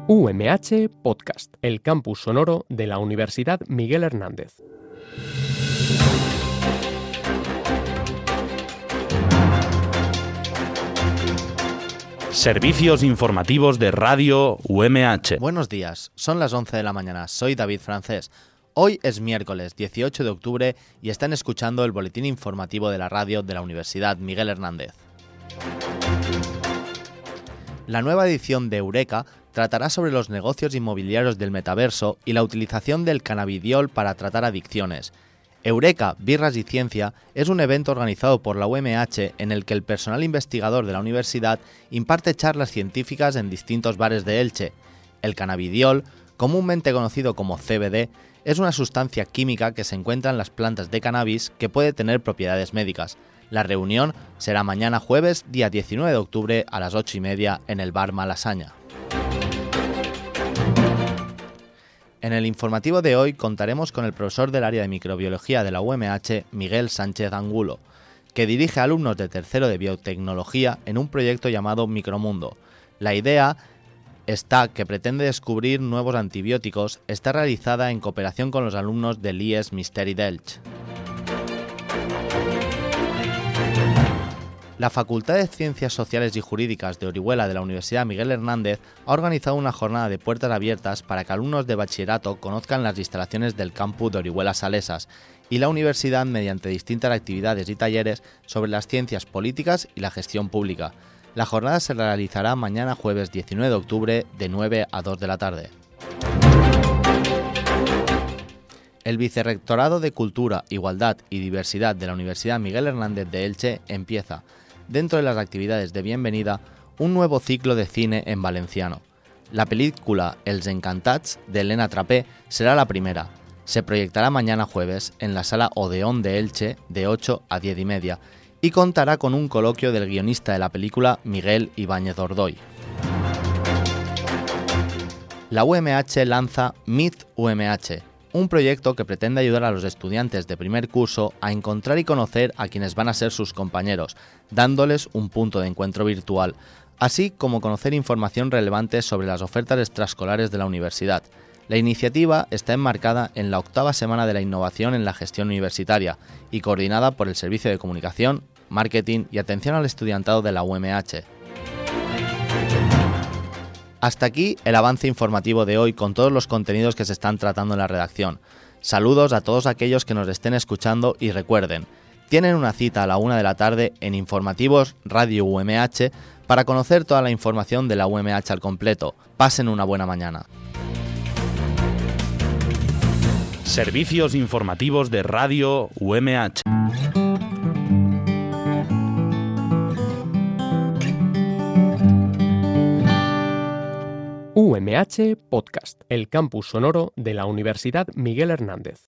UMH Podcast, el campus sonoro de la Universidad Miguel Hernández. Servicios informativos de Radio UMH. Buenos días, son las 11 de la mañana, soy David Francés. Hoy es miércoles 18 de octubre y están escuchando el boletín informativo de la radio de la Universidad Miguel Hernández. La nueva edición de Eureka tratará sobre los negocios inmobiliarios del metaverso y la utilización del cannabidiol para tratar adicciones. Eureka, Birras y Ciencia es un evento organizado por la UMH en el que el personal investigador de la universidad imparte charlas científicas en distintos bares de Elche. El cannabidiol, comúnmente conocido como CBD, es una sustancia química que se encuentra en las plantas de cannabis que puede tener propiedades médicas. La reunión será mañana jueves, día 19 de octubre a las 8:30 en el bar Malasaña. En el informativo de hoy contaremos con el profesor del área de microbiología de la UMH, Miguel Sánchez Angulo, que dirige a alumnos de tercero de biotecnología en un proyecto llamado Micromundo. La idea que pretende descubrir nuevos antibióticos, está realizada en cooperación con los alumnos del IES Misteri d'Elx. La Facultad de Ciencias Sociales y Jurídicas de Orihuela de la Universidad Miguel Hernández ha organizado una jornada de puertas abiertas para que alumnos de bachillerato conozcan las instalaciones del campus de Orihuela Salesas y la universidad mediante distintas actividades y talleres sobre las ciencias políticas y la gestión pública. La jornada se realizará mañana jueves 19 de octubre de 9 a 2 de la tarde. El Vicerrectorado de Cultura, Igualdad y Diversidad de la Universidad Miguel Hernández de Elche empieza, dentro de las actividades de bienvenida, un nuevo ciclo de cine en valenciano. La película Els Encantats de Elena Trapé será la primera. Se proyectará mañana jueves en la Sala Odeón de Elche de 8 a 10:30 y contará con un coloquio del guionista de la película Miguel Ibáñez Ordoy. La UMH lanza Meet UMH, un proyecto que pretende ayudar a los estudiantes de primer curso a encontrar y conocer a quienes van a ser sus compañeros, dándoles un punto de encuentro virtual, así como conocer información relevante sobre las ofertas extraescolares de la universidad. La iniciativa está enmarcada en la 8ª Semana de la Innovación en la Gestión Universitaria y coordinada por el Servicio de Comunicación, Marketing y Atención al Estudiantado de la UMH. Hasta aquí el avance informativo de hoy con todos los contenidos que se están tratando en la redacción. Saludos a todos aquellos que nos estén escuchando y recuerden, tienen una cita a la 1 de la tarde en Informativos Radio UMH para conocer toda la información de la UMH al completo. Pasen una buena mañana. Servicios informativos de Radio UMH. UMH Podcast, el campus sonoro de la Universidad Miguel Hernández.